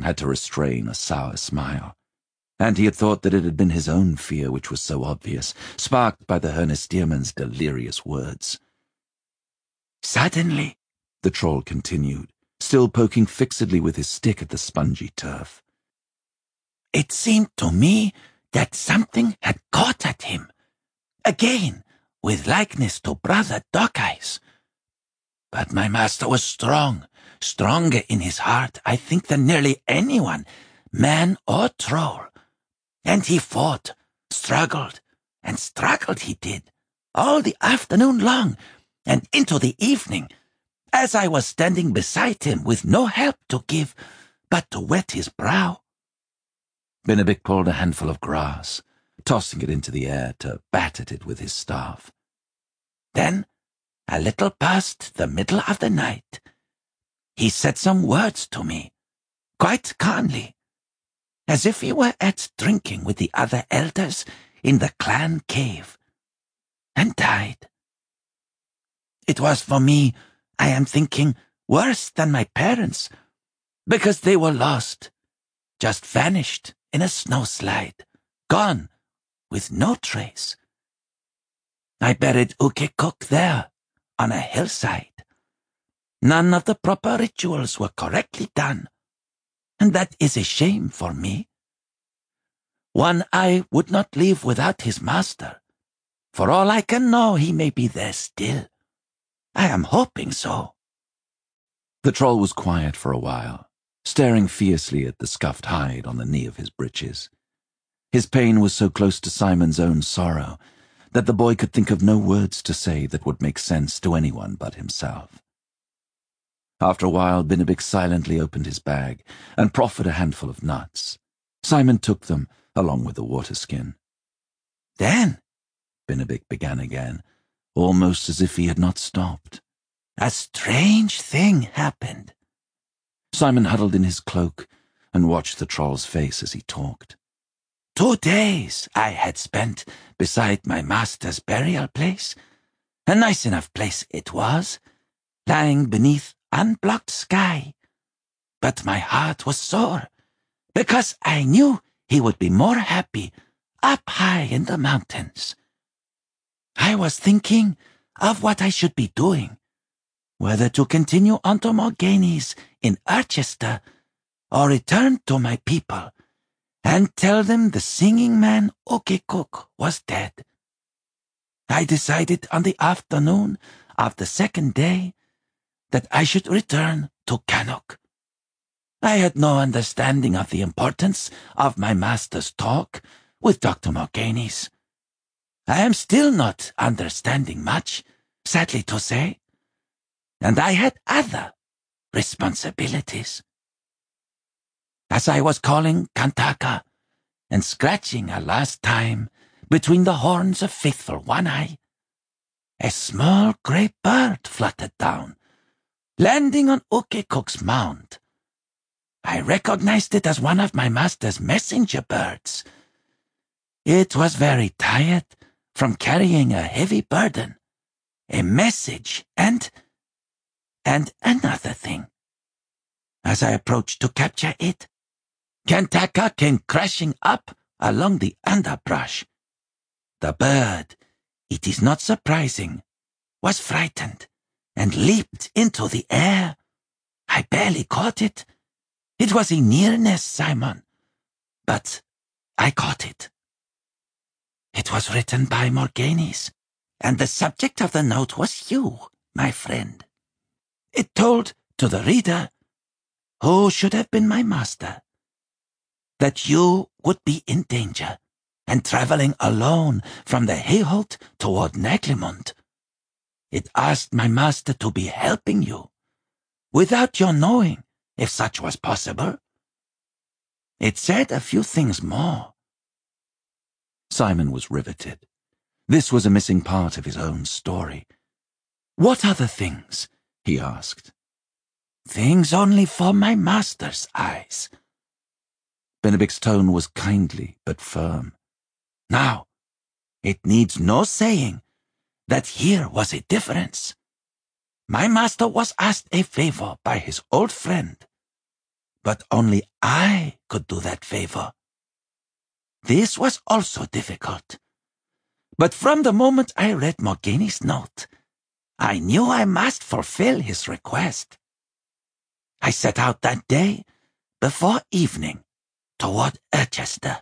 had to restrain a sour smile, and he had thought that it had been his own fear which was so obvious, sparked by the Hernestierman's delirious words. Suddenly, the troll continued, still poking fixedly with his stick at the spongy turf, it seemed to me that something had caught at him, again, with likeness to Brother Dog-Eyes. But my master was strong, stronger in his heart, I think, than nearly anyone, man or troll. And he fought, struggled, and struggled he did, all the afternoon long, and into the evening, as I was standing beside him with no help to give, but to wet his brow. Bennebic pulled a handful of grass, tossing it into the air to bat at it with his staff. Then, a little past the middle of the night, he said some words to me, quite calmly, as if he were at drinking with the other elders in the clan cave, and died. It was for me, I am thinking, worse than my parents, because they were lost, just vanished in a snowslide, gone, with no trace. I buried Ukekuk there, on a hillside. None of the proper rituals were correctly done, and that is a shame for me. One eye would not leave without his master. For all I can know, he may be there still. I am hoping so. The troll was quiet for a while, staring fiercely at the scuffed hide on the knee of his breeches. His pain was so close to Simon's own sorrow that the boy could think of no words to say that would make sense to anyone but himself. After a while, Bennebic silently opened his bag and proffered a handful of nuts. Simon took them, along with the water skin. Then, Bennebic began again, almost as if he had not stopped, a strange thing happened. Simon huddled in his cloak and watched the troll's face as he talked. 2 days I had spent beside my master's burial place. A nice enough place it was, lying beneath unblocked sky. But my heart was sore, because I knew he would be more happy up high in the mountains. I was thinking of what I should be doing, whether to continue on to Morganis in Urchester, or return to my people and tell them the singing man Ukekuk was dead. I decided on the afternoon of the 2nd day that I should return to Cannock. I had no understanding of the importance of my master's talk with Dr. Morganis. I am still not understanding much, sadly to say, and I had other responsibilities. As I was calling Kantaka and scratching a last time between the horns of faithful One Eye, a small grey bird fluttered down, landing on Ukekuk's mound. I recognized it as one of my master's messenger birds. It was very tired from carrying a heavy burden, a message, and another thing. As I approached to capture it, Kantaka came crashing up along the underbrush. The bird, it is not surprising, was frightened and leaped into the air. I barely caught it. It was a nearness, Simon, but I caught it. It was written by Morganis, and the subject of the note was you, my friend. It told to the reader, who should have been my master, that you would be in danger and traveling alone from the Hayholt toward Naglimund. It asked my master to be helping you, without your knowing if such was possible. It said a few things more. Simon was riveted. This was a missing part of his own story. What other things? He asked. Things only for my master's eyes. Bennebic's tone was kindly but firm. Now, it needs no saying that here was a difference. My master was asked a favor by his old friend, but only I could do that favor. This was also difficult. But from the moment I read Morgaini's note, I knew I must fulfill his request. I set out that day, before evening, toward Erchester.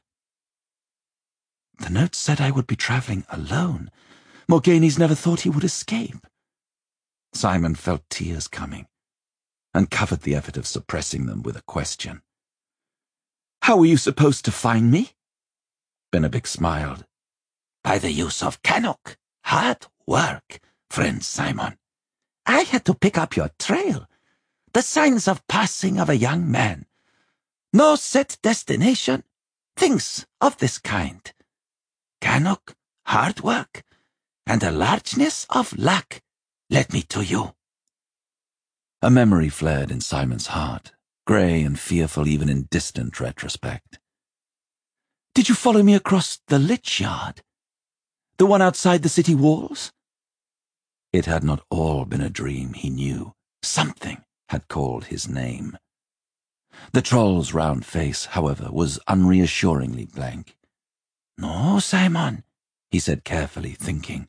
The note said I would be travelling alone. Morgaine's never thought he would escape. Simon felt tears coming, and covered the effort of suppressing them with a question. How were you supposed to find me? Benedict smiled. By the use of Canuck. Hard work, friend Simon. I had to pick up your trail. The signs of passing of a young man. No set destination. Things of this kind. Canuck, hard work, and a largeness of luck led me to you. A memory flared in Simon's heart, grey and fearful even in distant retrospect. Did you follow me across the Lich Yard? The one outside the city walls? It had not all been a dream, he knew. Something had called his name. The troll's round face, however, was unreassuringly blank. No, Simon, he said carefully, thinking.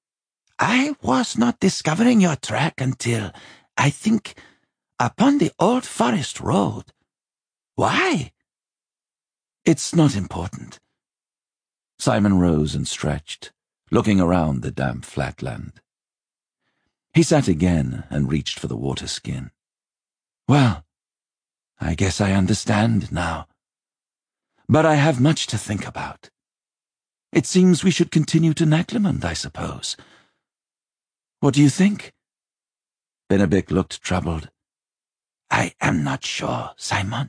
I was not discovering your track until, I think, upon the old forest road. Why? It's not important. Simon rose and stretched, looking around the damp flatland. He sat again and reached for the water skin. Well, I guess I understand now. But I have much to think about. It seems we should continue to Naglimund, I suppose. What do you think? Benedict looked troubled. I am not sure, Simon.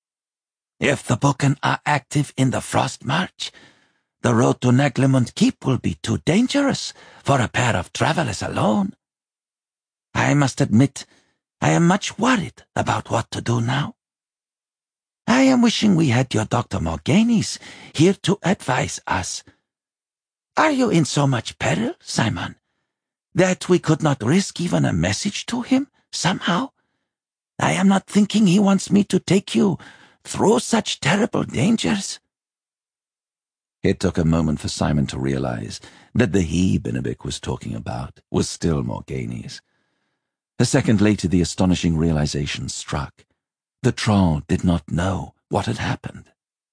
If the Buchan are active in the Frost March, the road to Naglimund Keep will be too dangerous for a pair of travellers alone. I must admit, I am much worried about what to do now. I am wishing we had your Dr. Morgainis here to advise us. Are you in so much peril, Simon, that we could not risk even a message to him, somehow? I am not thinking he wants me to take you through such terrible dangers. It took a moment for Simon to realize that the he Benedict was talking about was still Morgainis. A second later, the astonishing realization struck. The troll did not know what had happened.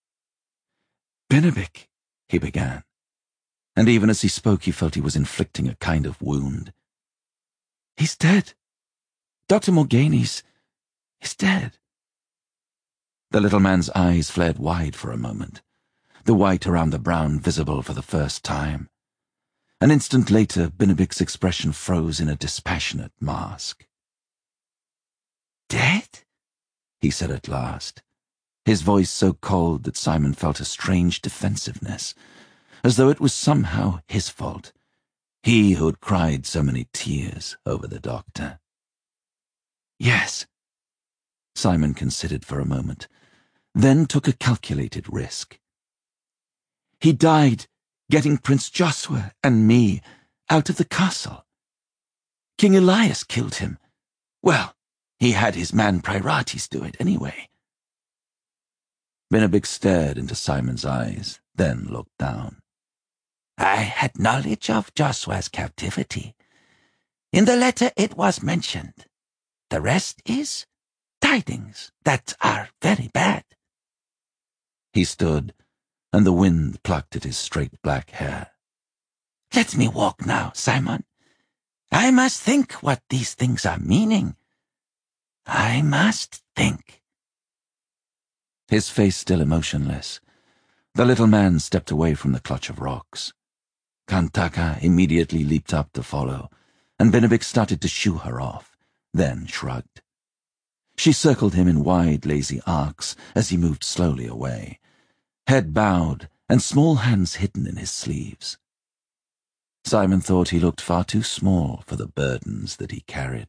Benedict, he began, and even as he spoke he felt he was inflicting a kind of wound. He's dead. Dr. Morgainis is dead. The little man's eyes flared wide for a moment, the white around the brown visible for the first time. An instant later, Benedict's expression froze in a dispassionate mask. Dead? He said at last, his voice so cold that Simon felt a strange defensiveness, as though it was somehow his fault, he who had cried so many tears over the doctor. Yes. Simon considered for a moment, then took a calculated risk. He died getting Prince Joshua and me out of the castle. King Elias killed him. Well, he had his man Priorites do it anyway. Benedict stared into Simon's eyes, then looked down. I had knowledge of Joshua's captivity. In the letter it was mentioned. The rest is tidings that are very bad. He stood, and the wind plucked at his straight black hair. Let me walk now, Simon. I must think what these things are meaning. I must think. His face still emotionless, the little man stepped away from the clutch of rocks. Kantaka immediately leaped up to follow, and Benedict started to shoo her off, then shrugged. She circled him in wide, lazy arcs as he moved slowly away, head bowed and small hands hidden in his sleeves. Simon thought he looked far too small for the burdens that he carried.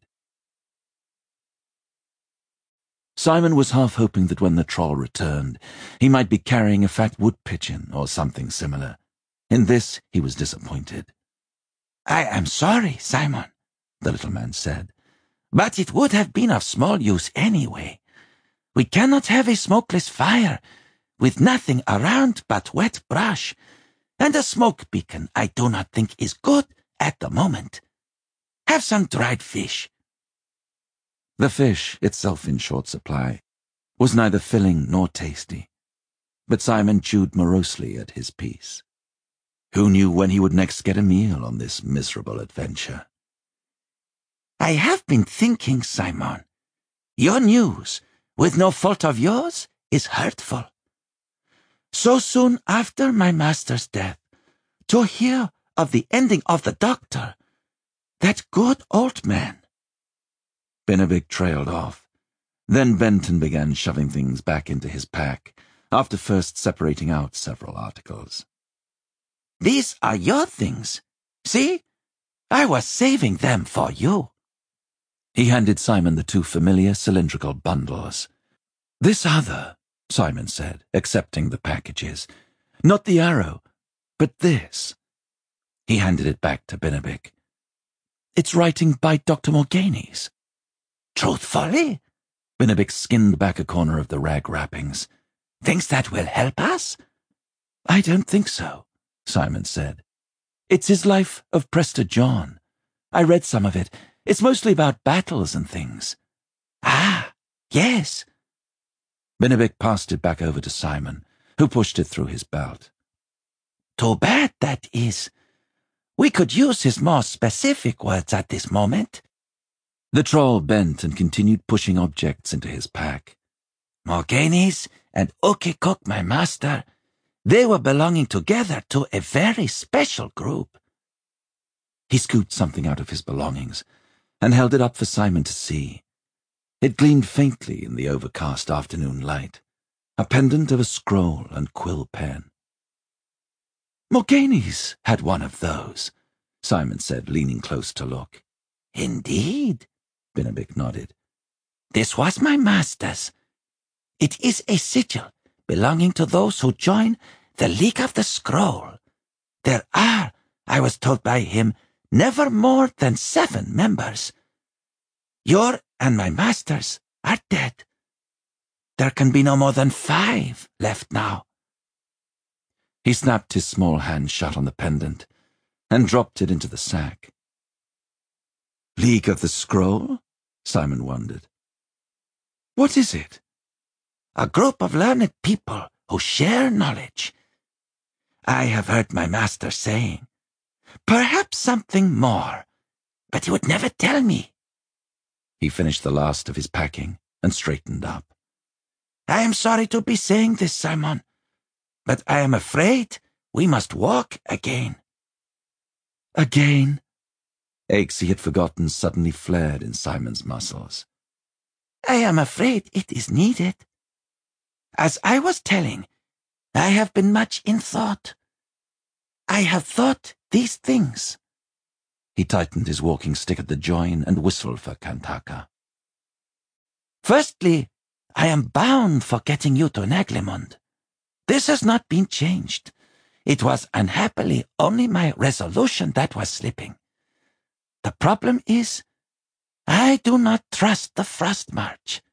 Simon was half hoping that when the troll returned, he might be carrying a fat wood-pigeon or something similar. In this he was disappointed. I am sorry, Simon, the little man said, but it would have been of small use anyway. We cannot have a smokeless fire, with nothing around but wet brush, and a smoke beacon I do not think is good at the moment. Have some dried fish. The fish, itself in short supply, was neither filling nor tasty, but Simon chewed morosely at his piece. Who knew when he would next get a meal on this miserable adventure? I have been thinking, Simon. Your news, with no fault of yours, is hurtful. So soon after my master's death, to hear of the ending of the doctor, that good old man. Bennevic trailed off. Then Benton began shoving things back into his pack, after first separating out several articles. These are your things. See? I was saving them for you. He handed Simon the two familiar cylindrical bundles. This other, Simon said, accepting the packages. Not the arrow, but this. He handed it back to Bennevic. It's writing by Dr. Morganis. Truthfully? Bennevic skinned back a corner of the rag wrappings. Thinks that will help us? I don't think so, Simon said. It's his life of Prester John. I read some of it. It's mostly about battles and things. Ah, yes. Bennevic passed it back over to Simon, who pushed it through his belt. Too bad, that is. We could use his more specific words at this moment. The troll bent and continued pushing objects into his pack. Morganis and Ukikuk, my master, they were belonging together to a very special group. He scooped something out of his belongings and held it up for Simon to see. It gleamed faintly in the overcast afternoon light, a pendant of a scroll and quill pen. Morganis had one of those, Simon said, leaning close to look. Indeed, Bennevic nodded. This was my master's. It is a sigil belonging to those who join the League of the Scroll. There are, I was told by him, never more than 7 members. Your and my master's are dead. There can be no more than 5 left now. He snapped his small hand shut on the pendant and dropped it into the sack. League of the Scroll? Simon wondered. What is it? A group of learned people who share knowledge. I have heard my master saying, perhaps something more, but he would never tell me. He finished the last of his packing and straightened up. I am sorry to be saying this, Simon, but I am afraid we must walk again. Again? Aches he had forgotten suddenly flared in Simon's muscles. I am afraid it is needed. As I was telling, I have been much in thought. I have thought these things. He tightened his walking stick at the join and whistled for Kantaka. Firstly, I am bound for getting you to Naglimund. This has not been changed. It was unhappily only my resolution that was slipping. The problem is, I do not trust the Frost March.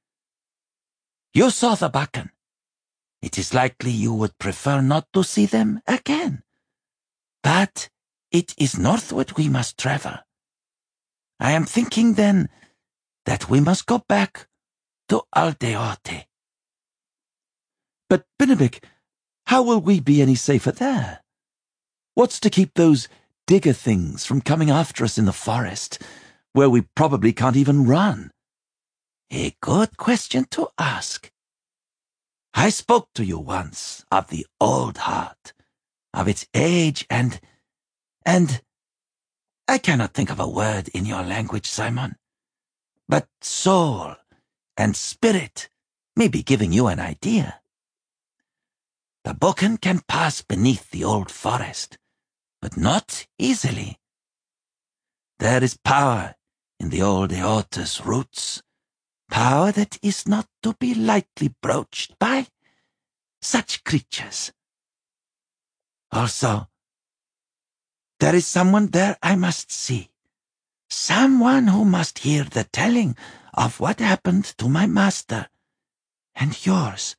You saw the Bakken. It is likely you would prefer not to see them again. But it is northward we must travel. I am thinking then that we must go back to Aldeote. But, Bennevic, how will we be any safer there? What's to keep those digger things from coming after us in the forest, where we probably can't even run? A good question to ask. I spoke to you once of the old heart, of its age and I cannot think of a word in your language, Simon, but soul and spirit may be giving you an idea. The Buchan can pass beneath the old forest, but not easily. There is power in the old Eota's roots, power that is not to be lightly broached by such creatures. Also, there is someone there I must see, someone who must hear the telling of what happened to my master, And yours?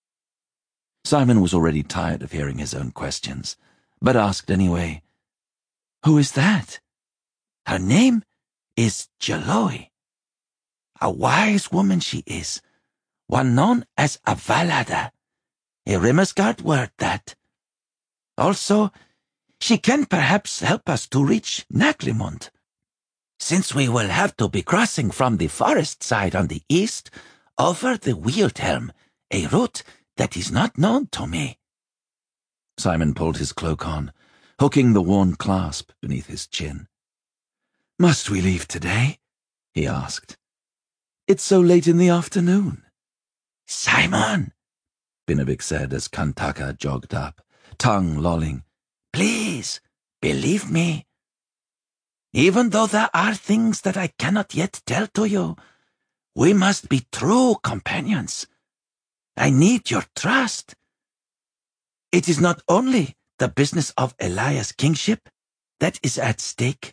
Simon was already tired of hearing his own questions, but asked anyway. Who is that? Her name is Jaloi. A wise woman she is, one known as a Valada, a Rimmersgard word that. Also, she can perhaps help us to reach Naglimund, since we will have to be crossing from the forest side on the east over the Wildhelm, a route that is not known to me. Simon pulled his cloak on, hooking the worn clasp beneath his chin. Must we leave today? He asked. It's so late in the afternoon. Simon, Binabik said as Kantaka jogged up, tongue lolling. Please, believe me. Even though there are things that I cannot yet tell to you, we must be true companions. I need your trust. It is not only the business of Elias' kingship that is at stake.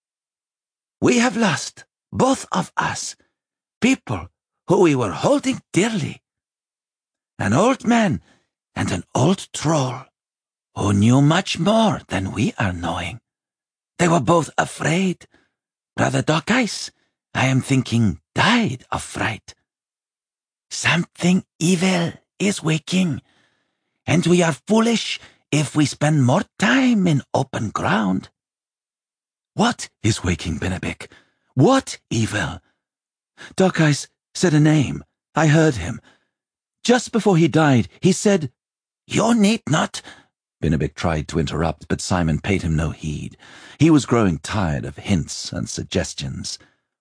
We have lost, both of us, people who we were holding dearly. An old man and an old troll who knew much more than we are knowing. They were both afraid. Brother Dockice, I am thinking, died of fright. Something evil is waking, and we are foolish if we spend more time in open ground. What is waking, Binabik? What evil? Dockice said a name. I heard him. Just before he died, he said— You need not— Binabik tried to interrupt, but Simon paid him no heed. He was growing tired of hints and suggestions.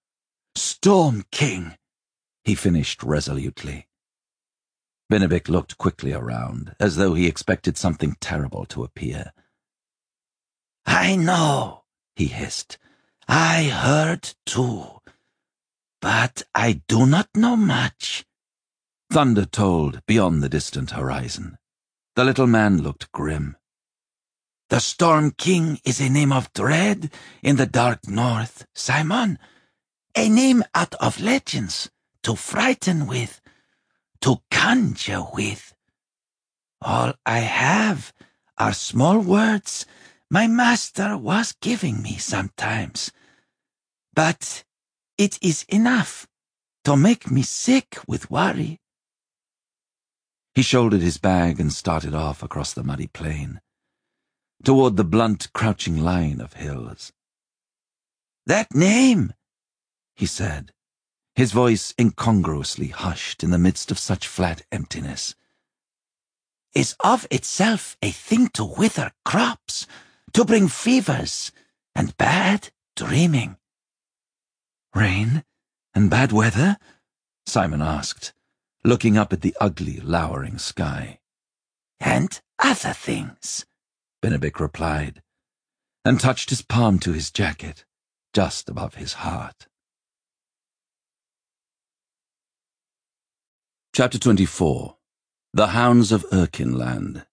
Storm King, he finished resolutely. Binabik looked quickly around, as though he expected something terrible to appear. I know, he hissed. I heard too. But I do not know much. Thunder tolled beyond the distant horizon. The little man looked grim. The Storm King is a name of dread in the dark north, Simon. A name out of legends, to frighten with, to conjure with. All I have are small words my master was giving me sometimes. But it is enough to make me sick with worry. He shouldered his bag and started off across the muddy plain, toward the blunt, crouching line of hills. That name, he said, his voice incongruously hushed in the midst of such flat emptiness, is of itself a thing to wither crops, to bring fevers and bad dreaming. Rain and bad weather? Simon asked, looking up at the ugly, lowering sky. And other things, Binabik replied, and touched his palm to his jacket, just above his heart. Chapter 24. The Hounds of Erkinland.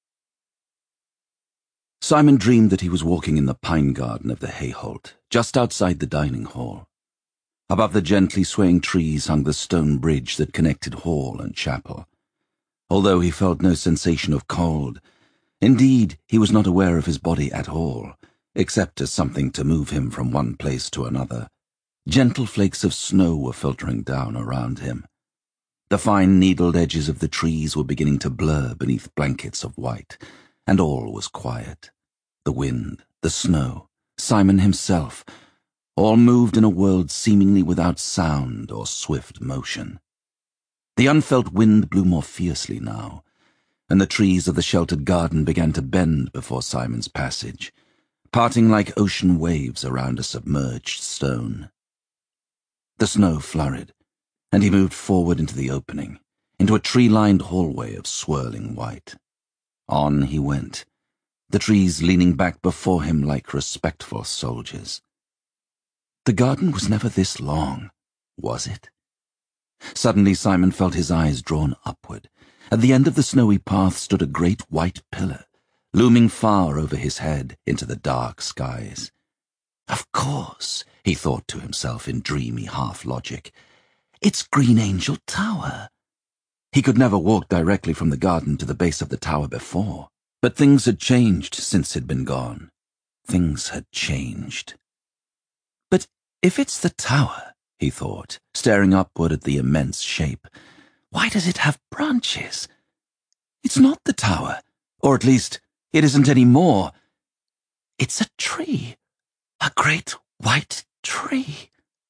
Simon dreamed that he was walking in the pine garden of the Hayholt, just outside the dining hall. Above the gently swaying trees hung the stone bridge that connected hall and chapel. Although he felt no sensation of cold, indeed, he was not aware of his body at all, except as something to move him from one place to another. Gentle flakes of snow were filtering down around him. The fine needled edges of the trees were beginning to blur beneath blankets of white, and all was quiet. The wind, the snow, Simon himself, all moved in a world seemingly without sound or swift motion. The unfelt wind blew more fiercely now, and the trees of the sheltered garden began to bend before Simon's passage, parting like ocean waves around a submerged stone. The snow flurried, and he moved forward into the opening, into a tree-lined hallway of swirling white. On he went, the trees leaning back before him like respectful soldiers. The garden was never this long, was it? Suddenly Simon felt his eyes drawn upward. At the end of the snowy path stood a great white pillar, looming far over his head into the dark skies. Of course, he thought to himself in dreamy half-logic, it's Green Angel Tower. He could never walk directly from the garden to the base of the tower before, but things had changed since he'd been gone. Things had changed. But if it's the tower, he thought, staring upward at the immense shape, why does it have branches? It's not the tower, or at least it isn't any more. It's a tree, a great white tree.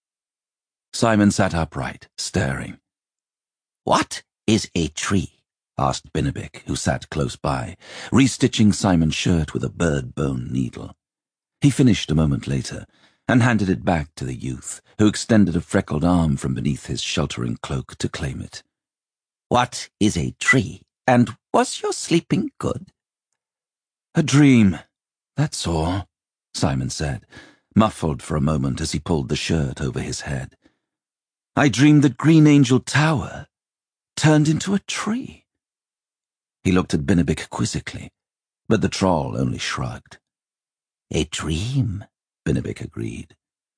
Simon sat upright, staring. What is a tree? Asked Binabik, who sat close by, restitching Simon's shirt with a bird-bone needle. He finished a moment later and handed it back to the youth, who extended a freckled arm from beneath his sheltering cloak to claim it. What is a tree? And was your sleeping good? A dream, that's all, Simon said, muffled for a moment as he pulled the shirt over his head. I dreamed that Green Angel Tower turned into a tree. He looked at Binabik quizzically, but the troll only shrugged. A dream, Binabik agreed.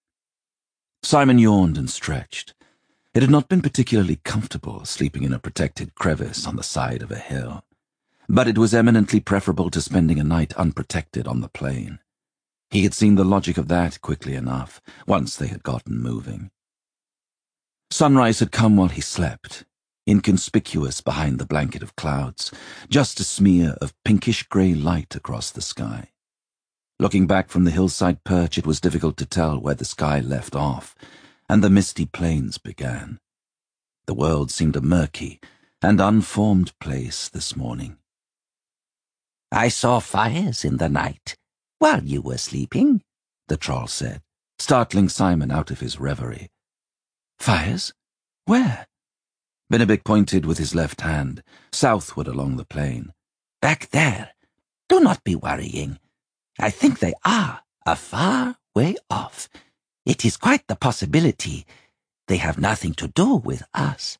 Simon yawned and stretched. It had not been particularly comfortable sleeping in a protected crevice on the side of a hill, but it was eminently preferable to spending a night unprotected on the plain. He had seen the logic of that quickly enough, once they had gotten moving. Sunrise had come while he slept, inconspicuous behind the blanket of clouds, just a smear of pinkish-grey light across the sky. Looking back from the hillside perch, it was difficult to tell where the sky left off, and the misty plains began. The world seemed a murky and unformed place this morning. I saw fires in the night while you were sleeping, the troll said, startling Simon out of his reverie. Fires? Where? Binabik pointed with his left hand, southward along the plain. Back there. Do not be worrying. I think they are a far way off. It is quite the possibility they have nothing to do with us.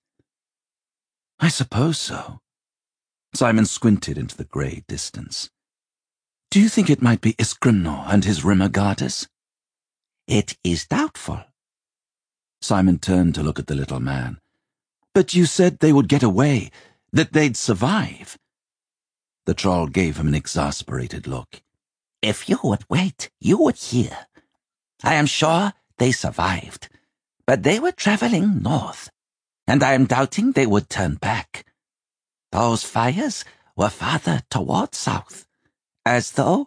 I suppose so. Simon squinted into the grey distance. Do you think it might be Isgrimnor and his Rimmergardus? It is doubtful. Simon turned to look at the little man. But you said they would get away, that they'd survive. The troll gave him an exasperated look. If you would wait, you would hear. I am sure they survived, but they were traveling north, and I am doubting they would turn back. Those fires were farther toward south, as though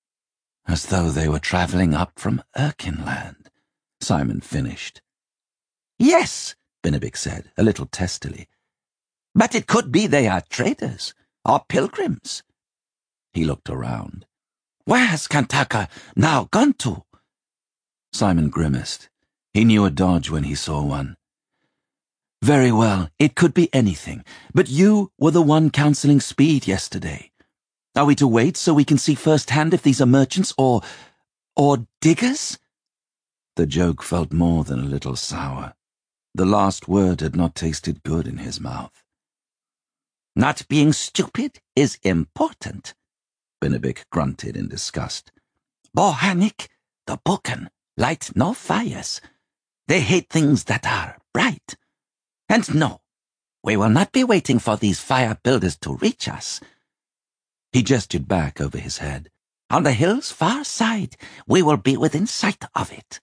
they were traveling up from Erkinland, Simon finished. Yes, Binabik said, a little testily. But it could be they are traders or pilgrims. He looked around. Where's Kantaka now gone to? Simon grimaced. He knew a dodge when he saw one. Very well, it could be anything, but you were the one counselling speed yesterday. Are we to wait so we can see firsthand if these are merchants or diggers? The joke felt more than a little sour. The last word had not tasted good in his mouth. Not being stupid is important, Binabik grunted in disgust. Bohannik, the Buchan, light no fires. They hate things that are bright. And no, we will not be waiting for these fire builders to reach us. He gestured back over his head. On the hill's far side, we will be within sight of it.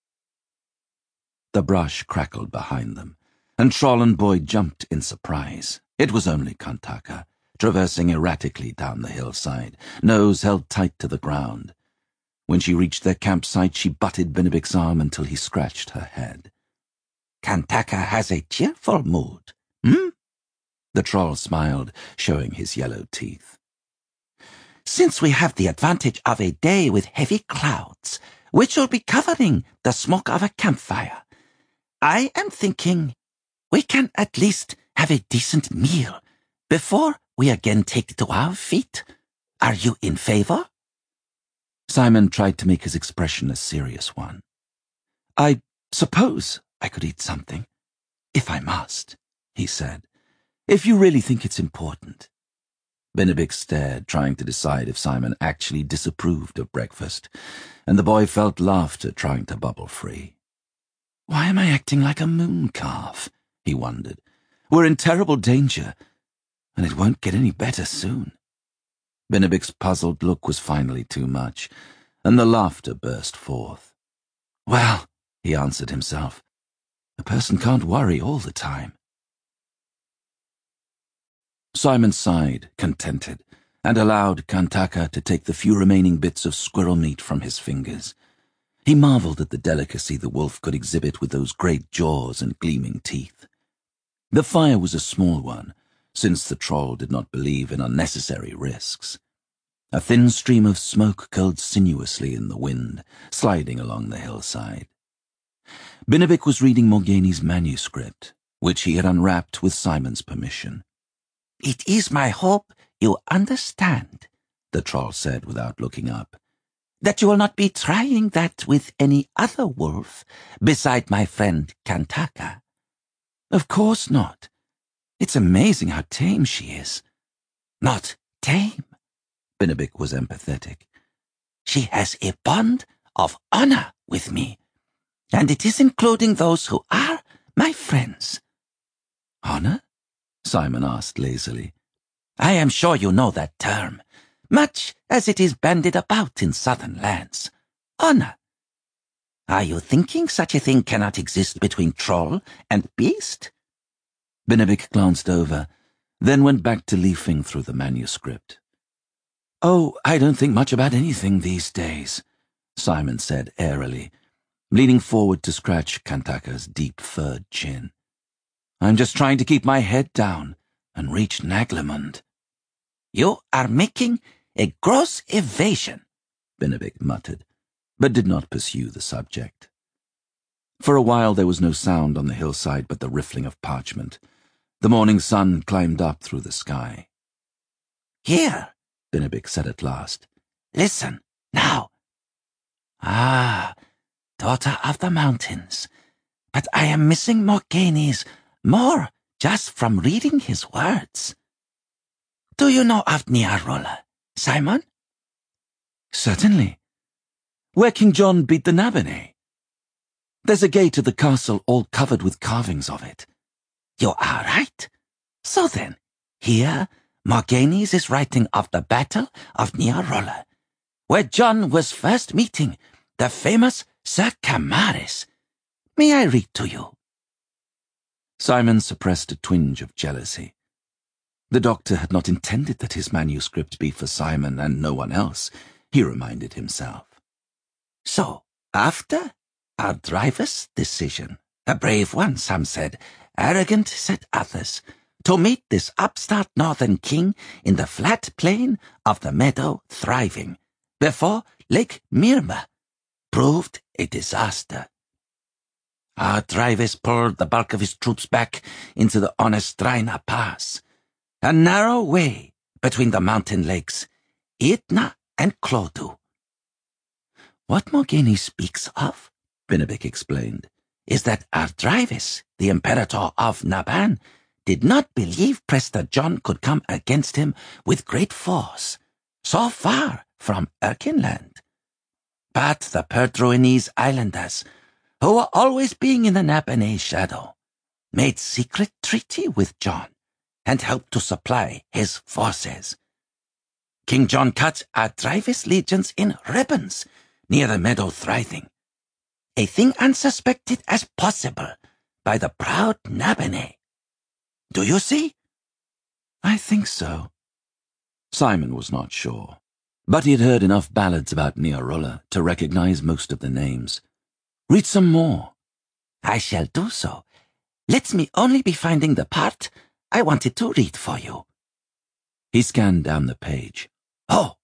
The brush crackled behind them, and Troll and Boyd jumped in surprise. It was only Kantaka, traversing erratically down the hillside, nose held tight to the ground. When she reached their campsite, she butted Binabik's arm until he scratched her head. Kantaka has a cheerful mood, hmm? The troll smiled, showing his yellow teeth. Since we have the advantage of a day with heavy clouds, which will be covering the smoke of a campfire, I am thinking we can at least have a decent meal before we again take to our feet. Are you in favor? Simon tried to make his expression a serious one. I suppose I could eat something, if I must, he said, if you really think it's important. Binabik stared, trying to decide if Simon actually disapproved of breakfast, and the boy felt laughter trying to bubble free. Why am I acting like a moon calf? He wondered. We're in terrible danger, and it won't get any better soon. Benebic's puzzled look was finally too much, and the laughter burst forth. Well, he answered himself, a person can't worry all the time. Simon sighed, contented, and allowed Kantaka to take the few remaining bits of squirrel meat from his fingers. He marveled at the delicacy the wolf could exhibit with those great jaws and gleaming teeth. The fire was a small one, since the troll did not believe in unnecessary risks. A thin stream of smoke curled sinuously in the wind, sliding along the hillside. Benebic was reading Morghini's manuscript, which he had unwrapped with Simon's permission. "It is my hope you understand," the troll said without looking up, "that you will not be trying that with any other wolf beside my friend Kantaka." "Of course not. It's amazing how tame she is." "Not tame," Benebic was empathetic. "She has a bond of honor with me, and it is including those who are my friends." "Honor?" Simon asked lazily. "I am sure you know that term, much as it is bandied about in southern lands. Honor. Are you thinking such a thing cannot exist between troll and beast?" Benebic glanced over, then went back to leafing through the manuscript. "Oh, I don't think much about anything these days," Simon said airily, leaning forward to scratch Kantaka's deep-furred chin. "I'm just trying to keep my head down and reach Naglemund." "You are making a gross evasion," Benebic muttered, but did not pursue the subject. For a while there was no sound on the hillside but the riffling of parchment. The morning sun climbed up through the sky. "Here," Benebic said at last. "Listen, now. Ah, daughter of the mountains. But I am missing Morghini's more just from reading his words. Do you know of Niarola, Simon?" "Certainly. Where King John beat the Nabene. There's a gate of the castle all covered with carvings of it." "You are right. So then, here Morghini's is writing of the Battle of Niarola, where John was first meeting the famous Sir Camaris. May I read to you?" Simon suppressed a twinge of jealousy. The doctor had not intended that his manuscript be for Simon and no one else, he reminded himself. "So, after Ardrivis' decision, a brave one, some said, arrogant, said others, to meet this upstart northern king in the flat plain of the meadow thriving, before Lake Mirma, proved a disaster. Ardrivis pulled the bulk of his troops back into the Onestraina Pass, a narrow way between the mountain lakes, Etna and Clodu. What Morghini speaks of," Benebic explained, "is that Ardrivis, the Imperator of Naban, did not believe Prester John could come against him with great force, so far from Erkinland. But the Perdruinese islanders, who were always being in the Nabene shadow, made secret treaty with John and helped to supply his forces. King John cut Ardrivis' legions in ribbons near the meadow thriving, a thing unsuspected as possible by the proud Nabene. Do you see?" "I think so." Simon was not sure, but he had heard enough ballads about Niarola to recognize most of the names. "Read some more." "I shall do so. Let me only be finding the part I wanted to read for you." He scanned down the page. "Oh!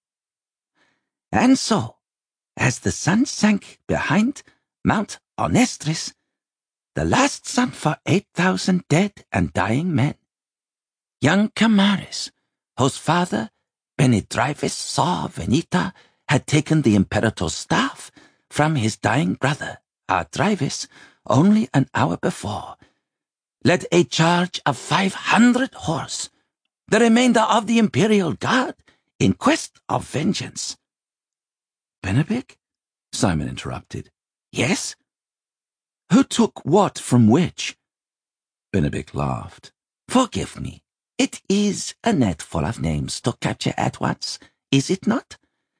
And so, as the sun sank behind Mount Onestris, the last sun for 8,000 dead and dying men, young Camaris, whose father, Benidrivis, saw Venita, had taken the Imperator's staff from his dying brother, Ardrivis, only an hour before, led a charge of 500 horse, the remainder of the Imperial Guard, in quest of vengeance." "Benebic?" Simon interrupted. "Yes?" "Who took what from which?" Benebic laughed. Forgive me. It is a net full of names to capture at once, is it not?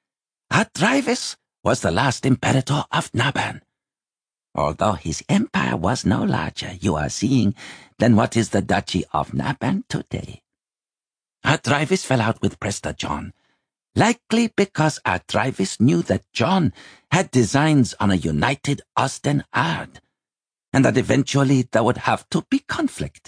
Adrastus was the last imperator of Naban. Although his empire was no larger, you are seeing, than what is the duchy of Naban today. Adrastus fell out with Prester John, likely because Adrastus knew that John had designs on a united Osten-Ard, and that eventually there would have to be conflict.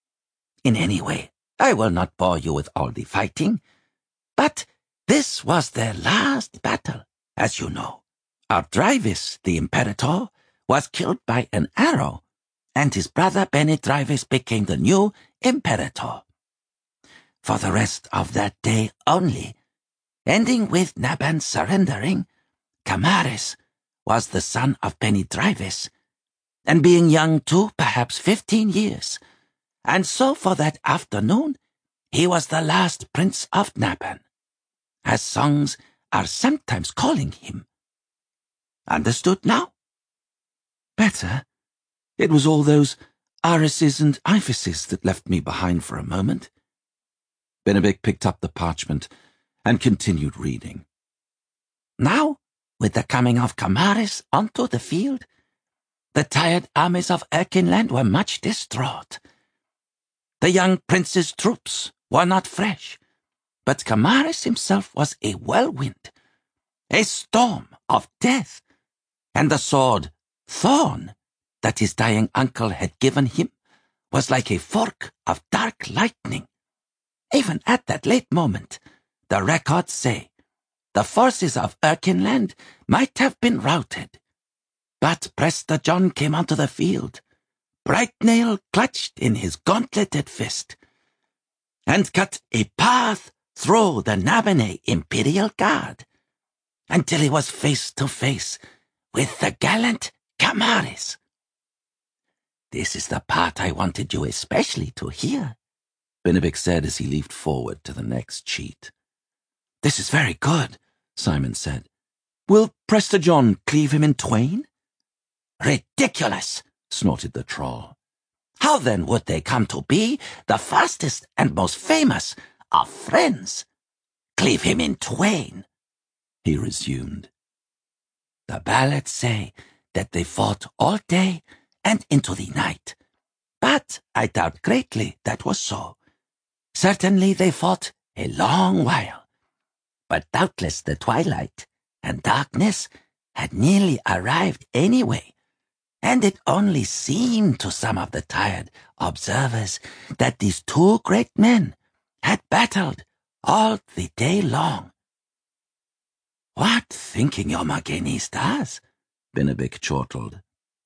In any way, I will not bore you with all the fighting, but this was their last battle, as you know. Adrastus, the imperator, was killed by an arrow, and his brother Benidrivis became the new imperator. For the rest of that day only, ending with Naban surrendering, Camaris was the son of Benidrivis, and being young too, perhaps 15 years, and so for that afternoon he was the last prince of Naban, as songs are sometimes calling him. Understood now? Better. It was all those irises and iphises that left me behind for a moment. Benedict picked up the parchment and continued reading. Now, with the coming of Camaris onto the field, the tired armies of Erkinland were much distraught. The young prince's troops were not fresh, but Camaris himself was a whirlwind, a storm of death, and the sword Thorn that his dying uncle had given him was like a fork of dark lightning. Even at that late moment, the records say, the forces of Erkinland might have been routed. But Prester John came onto the field, Brightnail clutched in his gauntleted fist, and cut a path through the Nabonid Imperial Guard, until he was face to face with the gallant Camaris. This is the part I wanted you especially to hear, Benedict said as he leafed forward to the next sheet. This is very good, Simon said. Will Prester John cleave him in twain? Ridiculous, snorted the troll. How then would they come to be the fastest and most famous of friends? Cleave him in twain, he resumed. The ballads say that they fought all day and into the night, but I doubt greatly that was so. Certainly they fought a long while, but doubtless the twilight and darkness had nearly arrived anyway, and it only seemed to some of the tired observers that these two great men had battled all the day long. What thinking your Margenis does? Benedict chortled.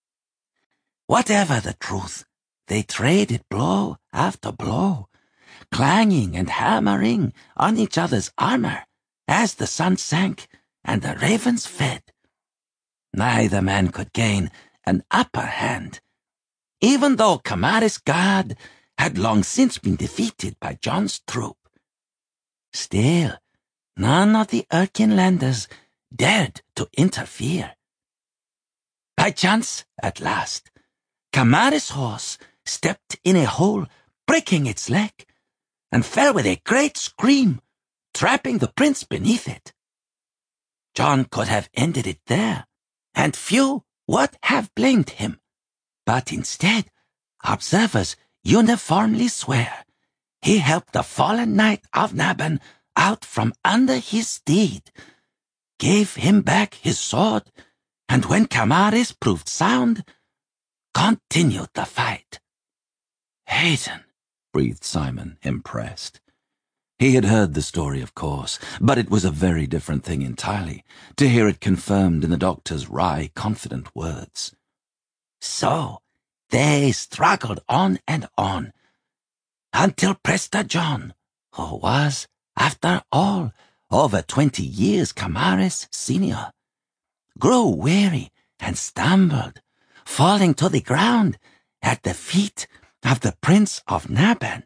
Whatever the truth, they traded blow after blow, clanging and hammering on each other's armor as the sun sank and the ravens fed. Neither man could gain an upper hand, even though Camaris' guard had long since been defeated by John's troop. Still, none of the Erkinlanders dared to interfere. By chance, at last, Camaris' horse stepped in a hole, breaking its leg, and fell with a great scream, trapping the prince beneath it. John could have ended it there, and few would have blamed him. But instead, observers uniformly swear he helped the fallen knight of Naban out from under his steed, gave him back his sword, and when Camaris proved sound, continued the fight. Hayton, breathed Simon, impressed. He had heard the story, of course, but it was a very different thing entirely to hear it confirmed in the doctor's wry, confident words. So they struggled on and on, until Prester John, who was, after all, over 20 years Camaris' senior, grew weary and stumbled, falling to the ground at the feet of the Prince of Naban.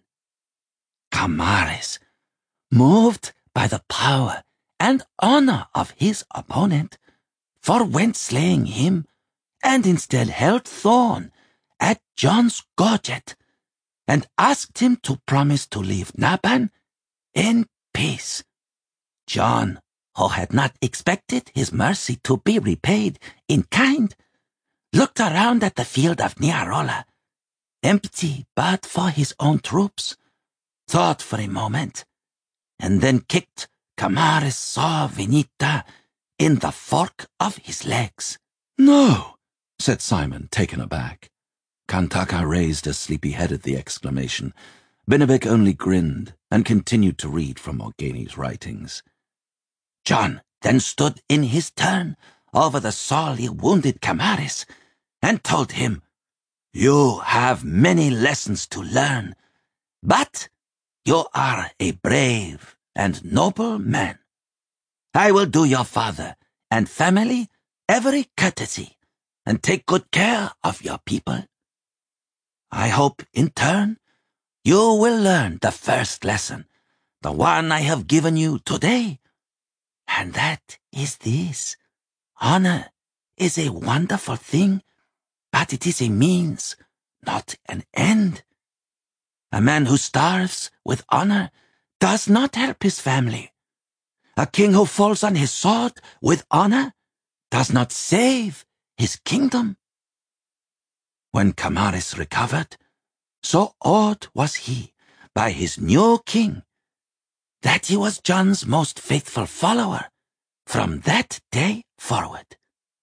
Camaris, moved by the power and honor of his opponent, forwent slaying him, and instead held Thorn at John's gorget, and asked him to promise to leave Naban in peace. John, who had not expected his mercy to be repaid in kind, looked around at the field of Niarola, empty but for his own troops, thought for a moment, and then kicked Camaris Saw Venita in the fork of his legs. "No," said Simon, taken aback. Kantaka raised a sleepy head at the exclamation. Binabik only grinned and continued to read from Morgani's writings. John then stood in his turn over the sorely wounded Camaris and told him, "You have many lessons to learn, but you are a brave and noble man. I will do your father and family every courtesy and take good care of your people. I hope, in turn, you will learn the first lesson, the one I have given you today, and that is this. Honor is a wonderful thing, but it is a means, not an end. A man who starves with honor does not help his family. A king who falls on his sword with honor does not save his kingdom." When Camaris recovered, so awed was he by his new king that he was John's most faithful follower from that day forward.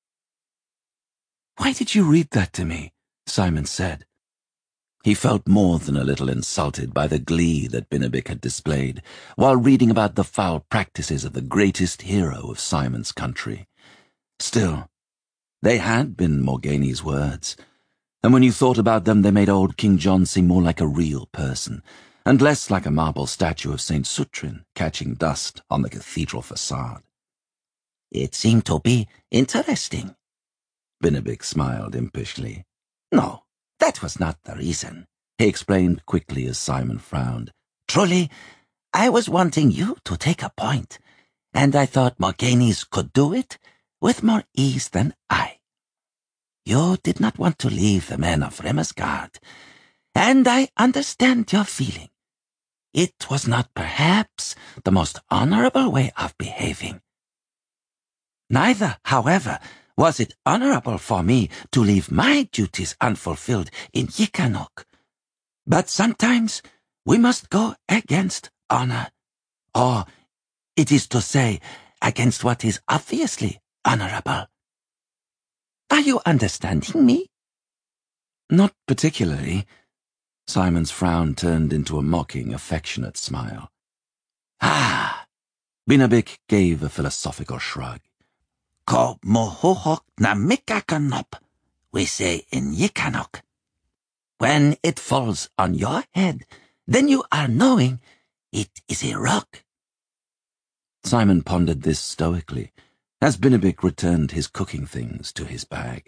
"Why did you read that to me?" Simon said. He felt more than a little insulted by the glee that Binabik had displayed while reading about the foul practices of the greatest hero of Simon's country. Still, they had been Morgani's words, and when you thought about them they made old King John seem more like a real person, and less like a marble statue of St. Sutrin catching dust on the cathedral facade. "It seemed to be interesting." Binabik smiled impishly. "No, that was not the reason," he explained quickly as Simon frowned. "Truly, I was wanting you to take a point, and I thought Morganis could do it with more ease than I. You did not want to leave the men of Remesgard, and I understand your feeling. It was not perhaps the most honorable way of behaving. Neither, however, was it honorable for me to leave my duties unfulfilled in Yikanok. But sometimes we must go against honor, or, it is to say, against what is obviously honorable. Are you understanding me?" "Not particularly." Simon's frown turned into a mocking, affectionate smile. "Ah," Binabik gave a philosophical shrug. "Ko mohohok na mikakanop," we say in Yikanok. When it falls on your head, then you are knowing it is a rock. Simon pondered this stoically, as Binabik returned his cooking things to his bag.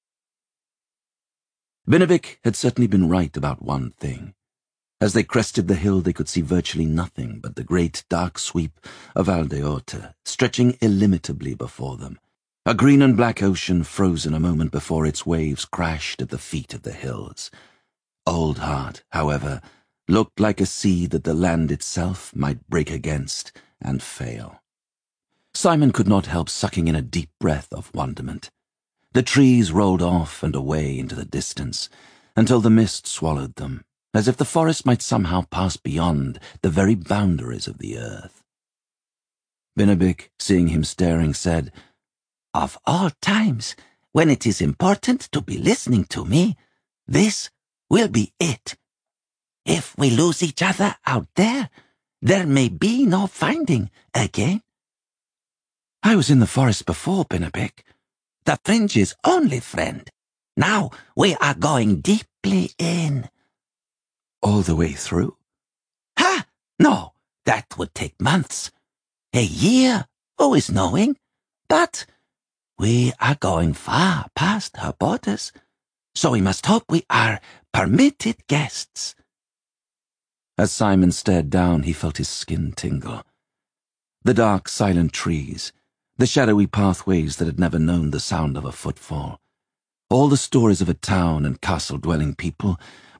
Binabik had certainly been right about one thing. As they crested the hill, they could see virtually nothing but the great dark sweep of Aldeota, stretching illimitably before them, a green and black ocean frozen a moment before its waves crashed at the feet of the hills. Old Heart, however, looked like a sea that the land itself might break against and fail. Simon could not help sucking in a deep breath of wonderment. The trees rolled off and away into the distance, until the mist swallowed them, as if the forest might somehow pass beyond the very boundaries of the earth. Binabik, seeing him staring, said, "Of all times, when it is important to be listening to me, this will be it. If we lose each other out there may be no finding again." "I was in the forest before, Binabik." "The fringe's only friend. Now we are going deeply in." "All the way through?" "Ha! No, that would take months. A year, who is knowing? But we are going far past her borders, so we must hope we are permitted guests." As Simon stared down, he felt his skin tingle. The dark, silent trees, the shadowy pathways that had never known the sound of a footfall, all the stories of a town and castle-dwelling people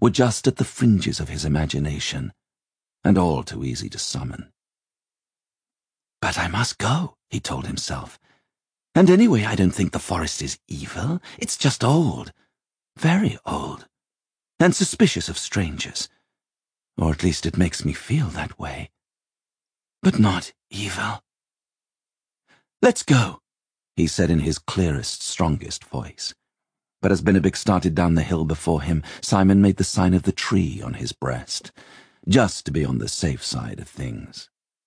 were just at the fringes of his imagination, and all too easy to summon. "But I must go," he told himself. "And anyway, I don't think the forest is evil. It's just old, very old, and suspicious of strangers. Or at least it makes me feel that way. But not evil." "Let's go," he said in his clearest, strongest voice. But as Bennebic started down the hill before him, Simon made the sign of the tree on his breast, just to be on the safe side of things.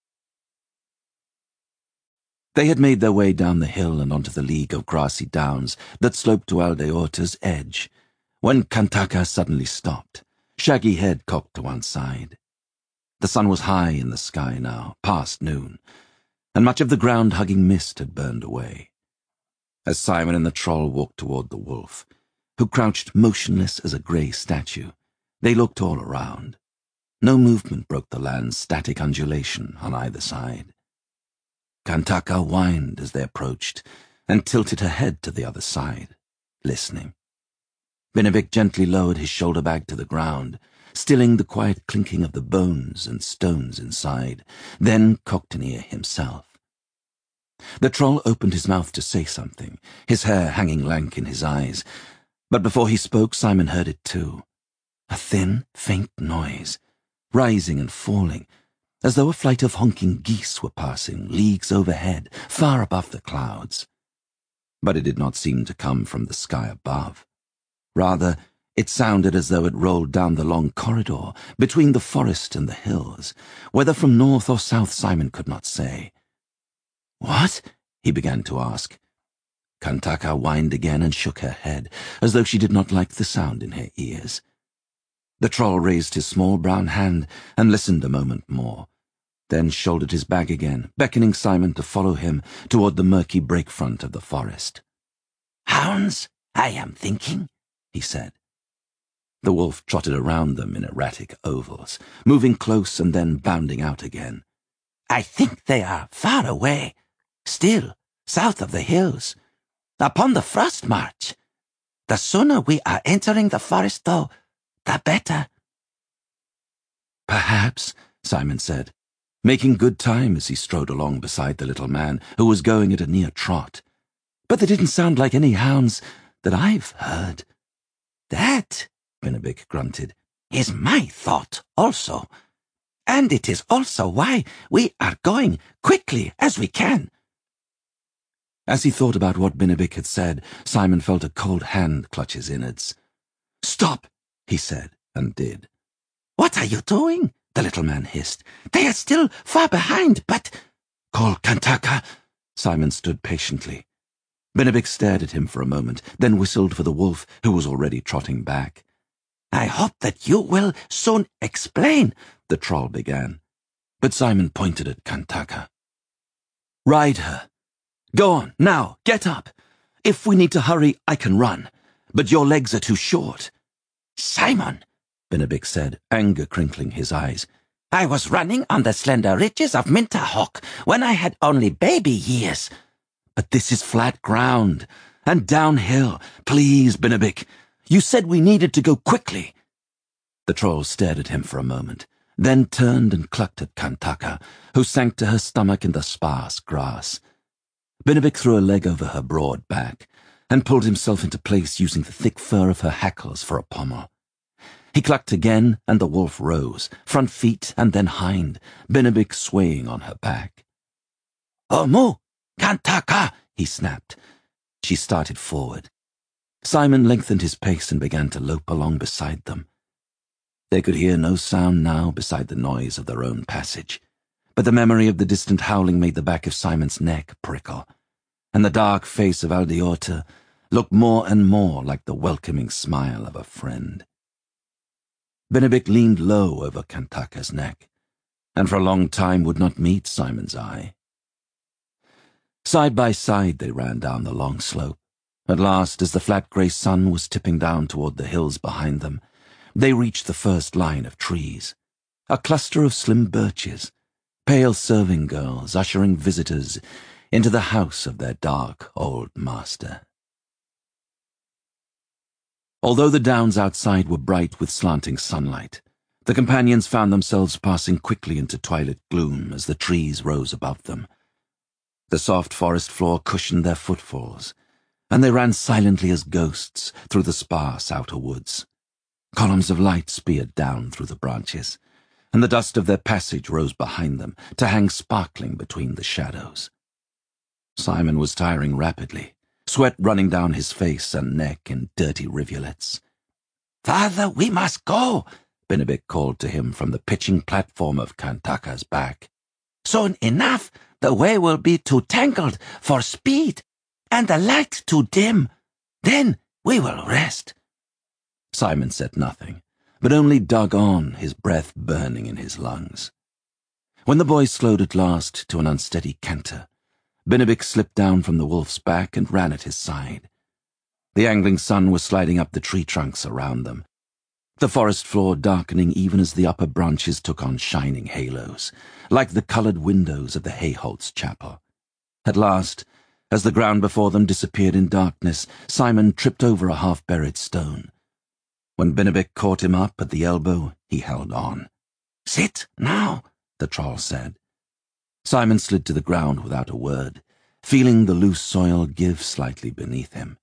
They had made their way down the hill and onto the league of grassy downs that sloped to Aldeorta's edge, when Kantaka suddenly stopped, shaggy head cocked to one side. The sun was high in the sky now, past noon, and much of the ground-hugging mist had burned away. As Simon and the troll walked toward the wolf, who crouched motionless as a grey statue, they looked all around. No movement broke the land's static undulation on either side. Kantaka whined as they approached, and tilted her head to the other side, listening. Bennebic gently lowered his shoulder bag to the ground, stilling the quiet clinking of the bones and stones inside, then cocked an ear himself. The troll opened his mouth to say something, his hair hanging lank in his eyes, but before he spoke Simon heard it too. A thin, faint noise, rising and falling, as though a flight of honking geese were passing leagues overhead, far above the clouds. But it did not seem to come from the sky above. Rather, it sounded as though it rolled down the long corridor between the forest and the hills, whether from north or south Simon could not say. "What?" he began to ask. Kantaka whined again and shook her head, as though she did not like the sound in her ears. The troll raised his small brown hand and listened a moment more, then shouldered his bag again, beckoning Simon to follow him toward the murky breakfront of the forest. "Hounds, I am thinking," he said. The wolf trotted around them in erratic ovals, moving close and then bounding out again. "I think they are far away, still, south of the hills, upon the frost march. The sooner we are entering the forest, though, the better." "Perhaps," Simon said, making good time as he strode along beside the little man, who was going at a near trot. "But they didn't sound like any hounds that I've heard." "That," Bennebic grunted, "is my thought also. And it is also why we are going quickly as we can." As he thought about what Bennebic had said, Simon felt a cold hand clutch his innards. "Stop," he said, and did. "What are you doing?" the little man hissed. "They are still far behind, but—" "Call Kantaka." Simon stood patiently. Bennebic stared at him for a moment, then whistled for the wolf, who was already trotting back. "I hope that you will soon explain," the troll began. But Simon pointed at Kantaka. "Ride her. Go on, now, get up. If we need to hurry, I can run, but your legs are too short." "Simon," Bennebic said, anger crinkling his eyes, "I was running on the slender ridges of Minterhawk when I had only baby years." "But this is flat ground, and downhill. Please, Bennebic. You said we needed to go quickly." The troll stared at him for a moment, then turned and clucked at Kantaka, who sank to her stomach in the sparse grass. Bennebic threw a leg over her broad back, and pulled himself into place using the thick fur of her hackles for a pommel. He clucked again, and the wolf rose, front feet and then hind, Bennebic swaying on her back. "Omu! Kantaka!" he snapped. She started forward. Simon lengthened his pace and began to lope along beside them. They could hear no sound now beside the noise of their own passage, but the memory of the distant howling made the back of Simon's neck prickle, and the dark face of Aldeorta looked more and more like the welcoming smile of a friend. Bennebic leaned low over Kantaka's neck, and for a long time would not meet Simon's eye. Side by side they ran down the long slope. At last, as the flat grey sun was tipping down toward the hills behind them, they reached the first line of trees, a cluster of slim birches, pale serving girls ushering visitors into the house of their dark old master. Although the downs outside were bright with slanting sunlight, the companions found themselves passing quickly into twilight gloom as the trees rose above them. The soft forest floor cushioned their footfalls, and they ran silently as ghosts through the sparse outer woods. Columns of light speared down through the branches, and the dust of their passage rose behind them to hang sparkling between the shadows. Simon was tiring rapidly, sweat running down his face and neck in dirty rivulets. "Father, we must go," Binabik called to him from the pitching platform of Kantaka's back. "Soon enough, the way will be too tangled for speed, and the light too dim. Then we will rest." Simon said nothing, but only dug on, his breath burning in his lungs. When the boy slowed at last to an unsteady canter, Binabik slipped down from the wolf's back and ran at his side. The angling sun was sliding up the tree trunks around them, the forest floor darkening even as the upper branches took on shining halos, like the coloured windows of the Hayholtz chapel. At last, as the ground before them disappeared in darkness, Simon tripped over a half-buried stone. When Binabik caught him up at the elbow, he held on. "Sit now," the troll said. Simon slid to the ground without a word, feeling the loose soil give slightly beneath him.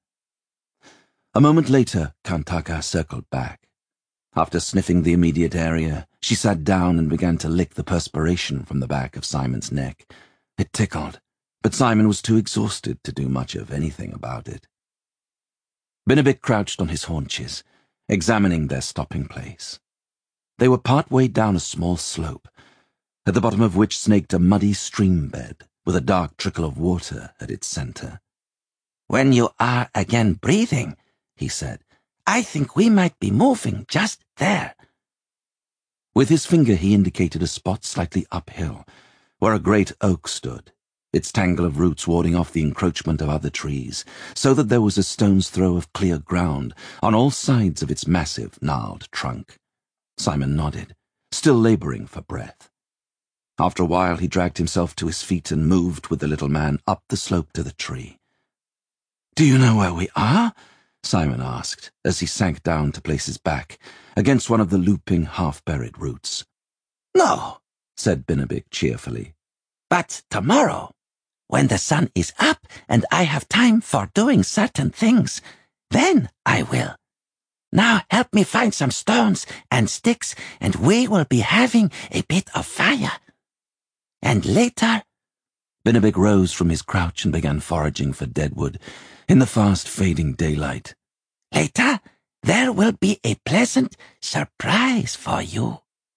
A moment later, Kantaka circled back. After sniffing the immediate area, she sat down and began to lick the perspiration from the back of Simon's neck. It tickled, but Simon was too exhausted to do much of anything about it. Binabik crouched on his haunches, examining their stopping place. They were part-way down a small slope, at the bottom of which snaked a muddy stream bed with a dark trickle of water at its center. "When you are again breathing," he said, "I think we might be moving just there." With his finger he indicated a spot slightly uphill, where a great oak stood, its tangle of roots warding off the encroachment of other trees, so that there was a stone's throw of clear ground on all sides of its massive, gnarled trunk. Simon nodded, still laboring for breath. After a while he dragged himself to his feet and moved with the little man up the slope to the tree. "Do you know where we are?" Simon asked, as he sank down to place his back against one of the looping, half-buried roots. "No," said Binabik cheerfully. "But tomorrow, when the sun is up and I have time for doing certain things, then I will. Now help me find some stones and sticks, and we will be having a bit of fire. And later—" Binabik rose from his crouch and began foraging for deadwood in the fast-fading daylight. "Later, there will be a pleasant surprise for you."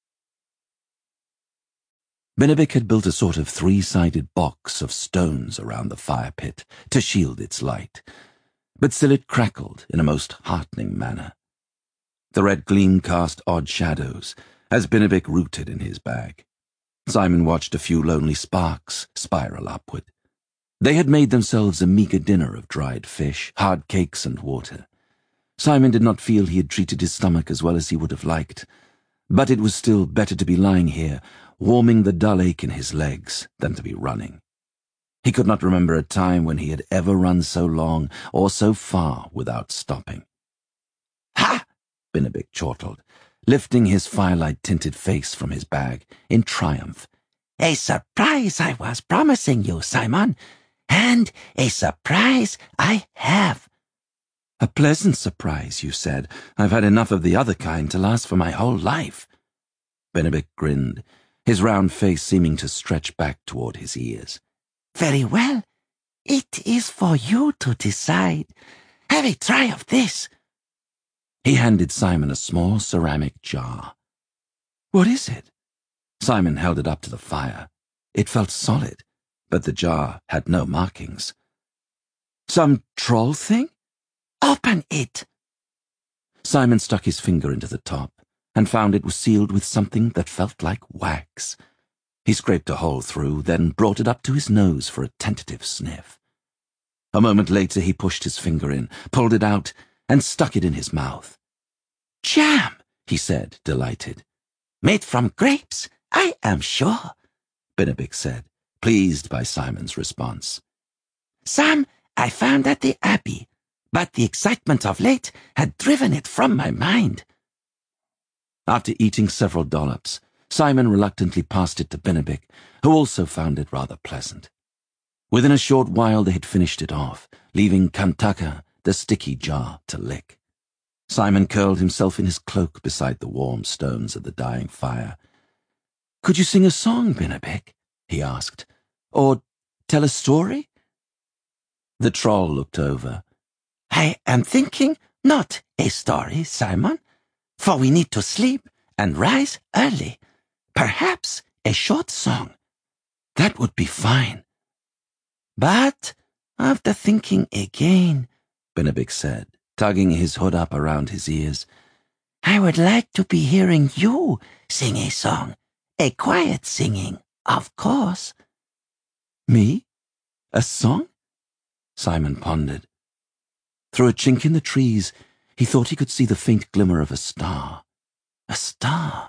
Binabik had built a sort of three-sided box of stones around the fire pit to shield its light, but still it crackled in a most heartening manner. The red gleam cast odd shadows as Binabik rooted in his bag. Simon watched a few lonely sparks spiral upward. They had made themselves a meager dinner of dried fish, hard cakes, and water. Simon did not feel he had treated his stomach as well as he would have liked, but it was still better to be lying here, warming the dull ache in his legs, than to be running. He could not remember a time when he had ever run so long or so far without stopping. "Ha!" Binabik chortled, lifting his firelight-tinted face from his bag in triumph. "A surprise I was promising you, Simon, and a surprise I have." "A pleasant surprise, you said. I've had enough of the other kind to last for my whole life." Binabik grinned, his round face seeming to stretch back toward his ears. "Very well. It is for you to decide. Have a try of this." He handed Simon a small ceramic jar. "What is it?" Simon held it up to the fire. It felt solid, but the jar had no markings. "Some troll thing?" "Open it." Simon stuck his finger into the top and found it was sealed with something that felt like wax. He scraped a hole through, then brought it up to his nose for a tentative sniff. A moment later he pushed his finger in, pulled it out, and stuck it in his mouth. "Jam," he said, delighted. "Made from grapes, I am sure," Binabik said, pleased by Simon's response. "Some I found at the Abbey, but the excitement of late had driven it from my mind. After eating several dollops, Simon reluctantly passed it to Bennebic, who also found it rather pleasant. Within a short while they had finished it off, leaving Kantaka the sticky jar to lick. Simon curled himself in his cloak beside the warm stones of the dying fire. "Could you sing a song, Bennebic?" he asked. "Or tell a story?" The troll looked over. "I am thinking not a story, Simon, for we need to sleep and rise early. Perhaps a short song." "That would be fine." "But after thinking again," Bennebic said, tugging his hood up around his ears, "I would like to be hearing you sing a song. A quiet singing, of course." "Me? A song?" Simon pondered. Through a chink in the trees, he thought he could see the faint glimmer of a star. A star.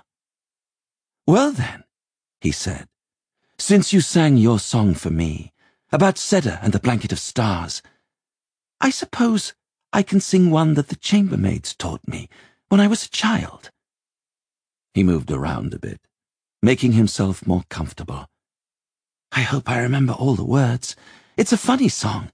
"Well then," he said, "since you sang your song for me, about Seda and the blanket of stars, I suppose I can sing one that the chambermaids taught me when I was a child." He moved around a bit, making himself more comfortable. "I hope I remember all the words. It's a funny song."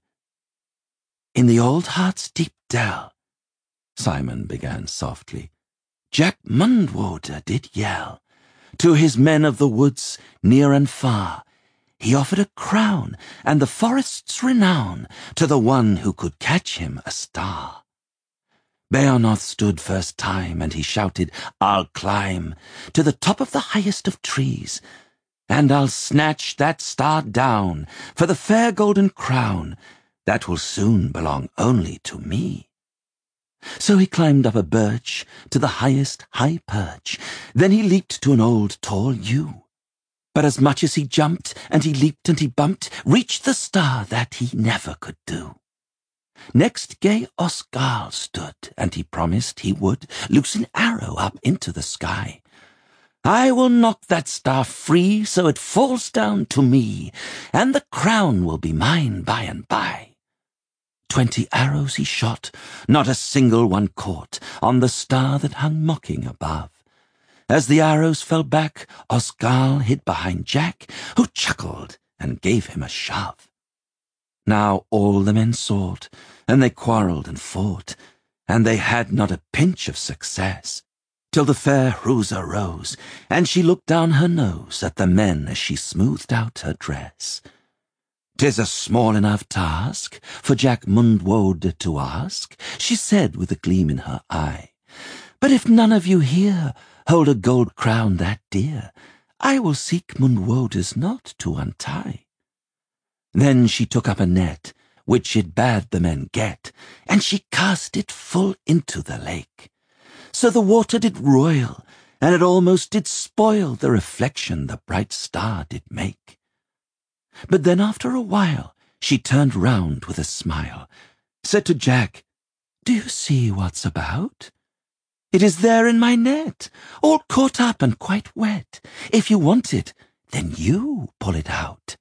"In the old heart's deep dell," Simon began softly, "Jack Mundwoda did yell to his men of the woods near and far. He offered a crown and the forest's renown to the one who could catch him a star. Beornoth stood first time, and he shouted, 'I'll climb to the top of the highest of trees, and I'll snatch that star down for the fair golden crown that will soon belong only to me.' So he climbed up a birch to the highest high perch. Then he leaped to an old tall yew. But as much as he jumped, and he leaped and he bumped, reached the star that he never could do. Next gay Osgal stood, and he promised he would loose an arrow up into the sky. 'I will knock that star free so it falls down to me, and the crown will be mine by and by.' 20 arrows he shot, not a single one caught on the star that hung mocking above. As the arrows fell back, Osgal hid behind Jack, who chuckled and gave him a shove. Now all the men sought, and they quarrelled and fought, and they had not a pinch of success, till the fair Hrusa rose, and she looked down her nose at the men as she smoothed out her dress. ''Tis a small enough task for Jack Mundwode to ask,' she said with a gleam in her eye, 'but if none of you here hold a gold crown that dear, I will seek Mundwode's knot to untie.' Then she took up a net, which it bade the men get, and she cast it full into the lake. So the water did roil, and it almost did spoil the reflection the bright star did make. But then after a while she turned round with a smile, said to Jack, 'Do you see what's about? It is there in my net, all caught up and quite wet. If you want it, then you pull it out.'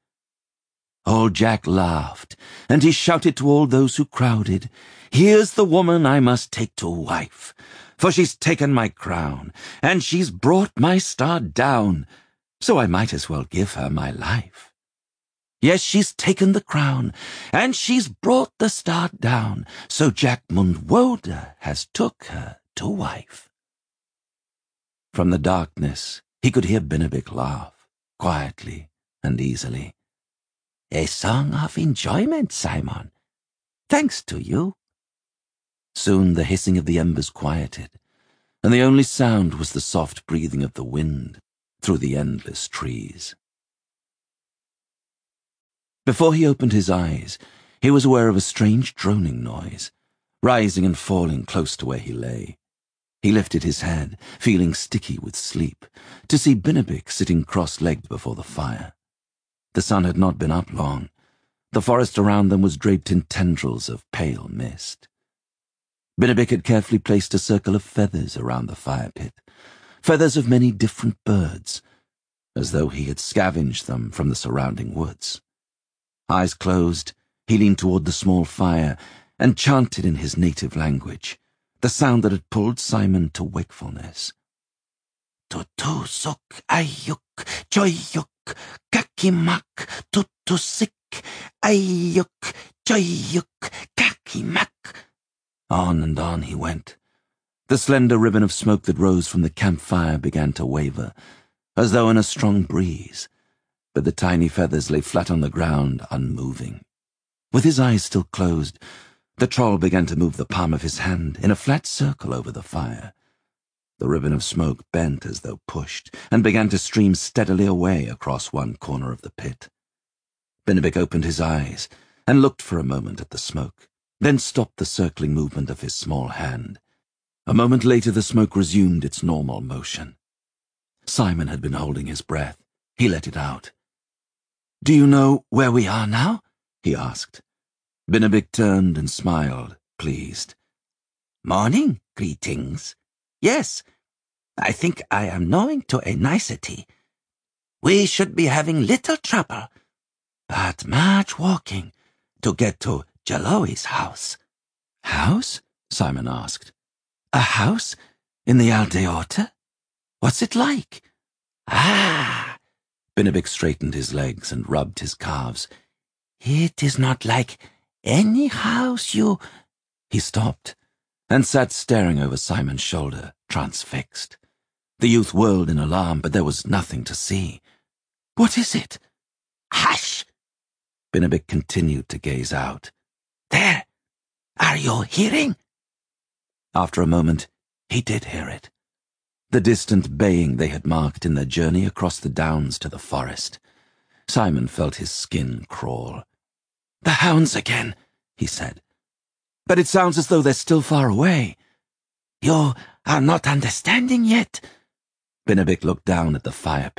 Old Jack laughed, and he shouted to all those who crowded, 'Here's the woman I must take to wife, for she's taken my crown, and she's brought my star down, so I might as well give her my life. Yes, she's taken the crown, and she's brought the star down, so Jack Mundwode has took her to wife.' From the darkness he could hear Bennebic laugh, quietly and easily. 'A song of enjoyment, Simon. Thanks to you.' Soon the hissing of the embers quieted, and the only sound was the soft breathing of the wind through the endless trees. Before he opened his eyes, he was aware of a strange droning noise, rising and falling close to where he lay. He lifted his head, feeling sticky with sleep, to see Bennebic sitting cross-legged before the fire. The sun had not been up long. The forest around them was draped in tendrils of pale mist. Bennebic had carefully placed a circle of feathers around the fire pit, feathers of many different birds, as though he had scavenged them from the surrounding woods. Eyes closed, he leaned toward the small fire and chanted in his native language, the sound that had pulled Simon to wakefulness. Tutusuk ayuk joyuk kakimak tutusik ayuk joyuk kakimak. On and on he went. The slender ribbon of smoke that rose from the campfire began to waver, as though in a strong breeze, but the tiny feathers lay flat on the ground, unmoving. With his eyes still closed, the troll began to move the palm of his hand in a flat circle over the fire. The ribbon of smoke bent as though pushed, and began to stream steadily away across one corner of the pit. Bennevic opened his eyes and looked for a moment at the smoke, then stopped the circling movement of his small hand. A moment later the smoke resumed its normal motion. Simon had been holding his breath. He let it out. "Do you know where we are now?" he asked. Bennevic turned and smiled, pleased. "Morning greetings. Yes, I think I am knowing to a nicety. We should be having little trouble, but much walking to get to Jaloe's house." "House?" Simon asked. "A house? In the Aldeota? What's it like?" "Ah!" Bennevic straightened his legs and rubbed his calves. "It is not like any house you—" He stopped and sat staring over Simon's shoulder, transfixed. The youth whirled in alarm, but there was nothing to see. "What is it?" "Hush!" Bennevic continued to gaze out. "There! Are you hearing?" After a moment, he did hear it. The distant baying they had marked in their journey across the downs to the forest. Simon felt his skin crawl. "The hounds again," he said. "But it sounds as though they're still far away." "You are not understanding yet." Bennevic looked down at the fire pit.